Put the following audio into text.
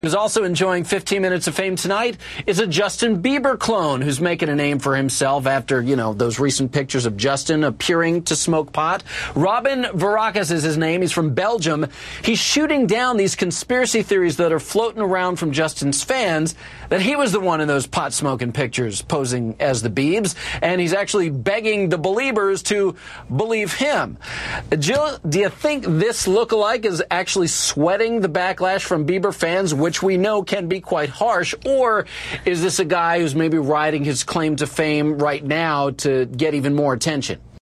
Who's also enjoying 15 minutes of fame tonight is a Justin Bieber clone who's making a name for himself after, those recent pictures of Justin appearing to smoke pot. Robin Varakas is his name. He's from Belgium. He's shooting down these conspiracy theories that are floating around from Justin's fans that he was the one in those pot-smoking pictures posing as the Biebs, and he's actually begging the believers to believe him. Jill, do you think this lookalike is actually sweating the backlash from Bieber fans, which we know can be quite harsh, or is this a guy who's maybe riding his claim to fame right now to get even more attention?